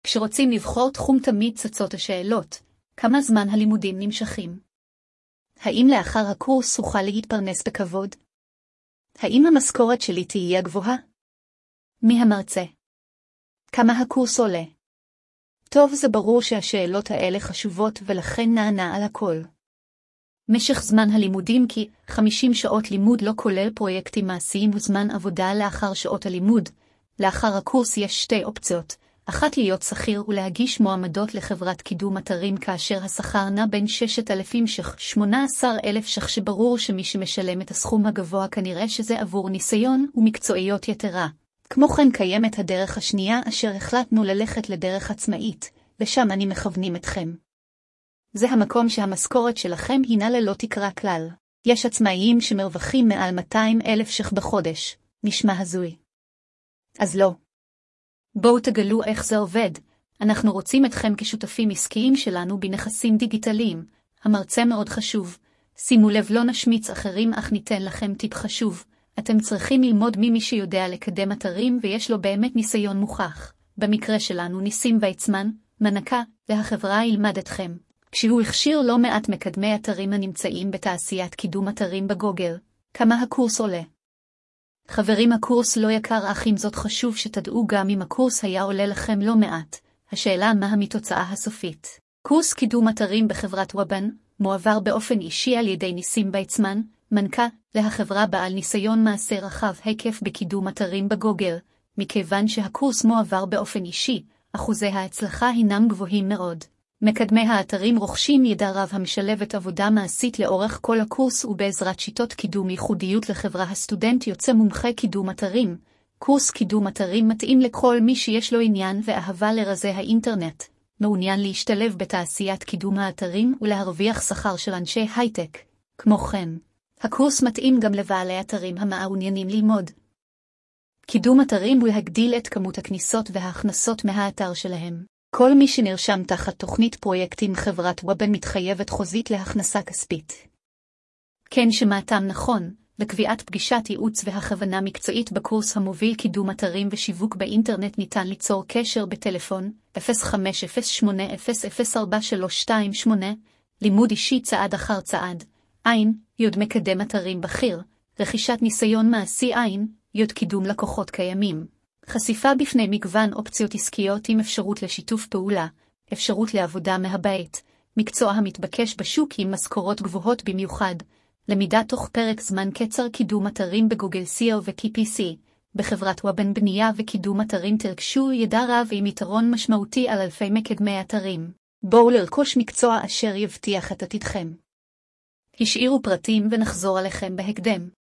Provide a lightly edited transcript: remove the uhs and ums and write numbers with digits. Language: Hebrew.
כשרוצים לבחור תחום תמיד צצות השאלות, כמה זמן הלימודים נמשכים? האם לאחר הקורס אוכל להתפרנס בכבוד? האם המשכורת שלי תהיה גבוהה? מי המרצה? כמה הקורס עולה? טוב, זה ברור שהשאלות האלה חשובות ולכן נענה על הכל. משך זמן הלימודים 50 שעות לימוד לא כולל פרויקטים מעשיים וזמן עבודה לאחר שעות הלימוד. לאחר הקורס יש שתי אופציות, אחת להיות שכיר ולהגיש מועמדות לחברת קידום אתרים כאשר השכר נע בין 6,000 ש"ח 18,000 ש"ח שברור שמי שמשלם את הסכום הגבוה כנראה שזה עבור ניסיון ומקצועיות יתרה. כמו כן קיימת הדרך השנייה אשר החלטנו ללכת לדרך עצמאית, ושם אני מכוונים אתכם. זה המקום שהמשכורת שלכם הינה ללא תקרה כלל. יש עצמאיים שמרווחים מעל 200,000 ש"ח בחודש, נשמע הזוי. אז לא. בואו תגלו איך זה עובד, אנחנו רוצים אתכם כשותפים עסקיים שלנו בנכסים דיגיטליים. המרצה מאוד חשוב. שימו לב, לא נשמיץ אחרים אך ניתן לכם טיפ חשוב. אתם צריכים ללמוד ממי שיודע לקדם אתרים ויש לו באמת ניסיון מוכח. במקרה שלנו ניסים ויצמן, מנקה, והחברה ילמד אתכם. כשהוא הכשיר לא מעט מקדמי אתרים הנמצאים בתעשיית קידום אתרים בגוגל. כמה הקורס עולה? חברים, הקורס לא יקר אך עם זאת חשוב שתדעו גם אם הקורס היה עולה לכם לא מעט. השאלה מה התוצאה הסופית. קורס קידום אתרים בחברת וובן, מועבר באופן אישי על ידי ניסים ויצמן, מנקה, להחברה בעל ניסיון מעשה רחב היקף בקידום אתרים בגוגל. מכיוון שהקורס מועבר באופן אישי, אחוזי ההצלחה הינם גבוהים מאוד. מקדמי האתרים רוכשים ידע רב המשלבת עבודה מעשית לאורך כל הקורס ובעזרת שיטות קידום ייחודיות לחברה. הסטודנט יוצא מומחה קידום אתרים. קורס קידום אתרים מתאים לכל מי שיש לו עניין ואהבה לרזי האינטרנט, מעוניין להשתלב בתעשיית קידום האתרים ולהרוויח שכר של אנשי הייטק. כמו כן, הקורס מתאים גם לבעלי אתרים המעוניינים ללמוד קידום אתרים ולהגדיל את כמות הכניסות וההכנסות מהאתר שלהם. כל מי שנרשם תחת תוכנית פרויקטים חברת וובן מתחייבת חוזית להכנסה כספית. כן, שמעתם נכון, לקביעת פגישת ייעוץ והכוונה מקצועית בקורס המוביל קידום אתרים ושיווק באינטרנט ניתן ליצור קשר בטלפון 0508004328, לימוד אישי צעד אחר צעד, יוד מקדם אתרים בכיר, רכישת ניסיון מעשי יוד קידום לקוחות קיימים. חשיפה בפני מגוון אופציות עסקיות עם אפשרות לשיתוף פעולה, אפשרות לעבודה מהבית, מקצוע המתבקש בשוק עם משכורות גבוהות במיוחד, למידה תוך פרק זמן קצר, קידום אתרים בגוגל SEO ו-KPC, בחברת וובן בנייה וקידום אתרים תרכשו ידע רב עם יתרון משמעותי על אלפי מקדמי אתרים. בואו לרכוש מקצוע אשר יבטיח את עתידכם. השאירו פרטים ונחזור עליכם בהקדם.